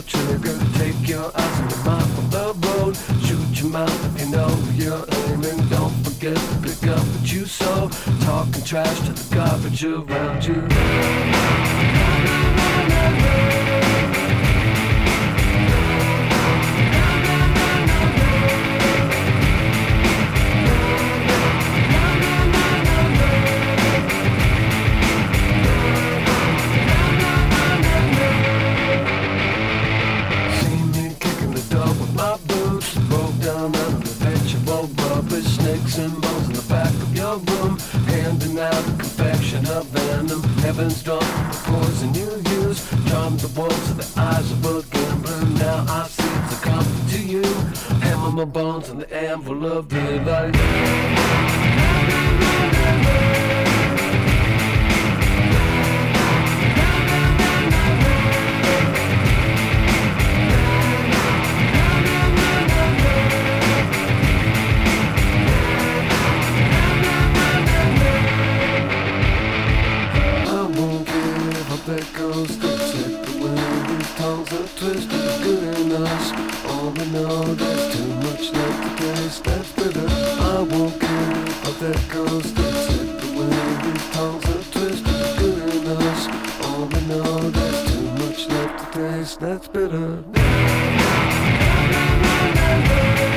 trigger. Take your eyes and your mind from the road. Shoot your mouth if you know you're aiming. Don't forget to pick up what you sow. Talking trash to the garbage around you. Snakes and bones in the back of your room, handing out a confection of venom. Heaven's drunk with the poison you use. Charm the wolves of the eyes of a gambler. Now I see it's a comfort to you. Hammer my bones in the anvil of real life. That goes to take the wind. These tongues are twisted, good in us. All we know, there's too much left to taste. That's bitter. I won't give up. That goes to take the wind. These tongues are twisted, good in us. All we know, there's too much left to taste. That's bitter.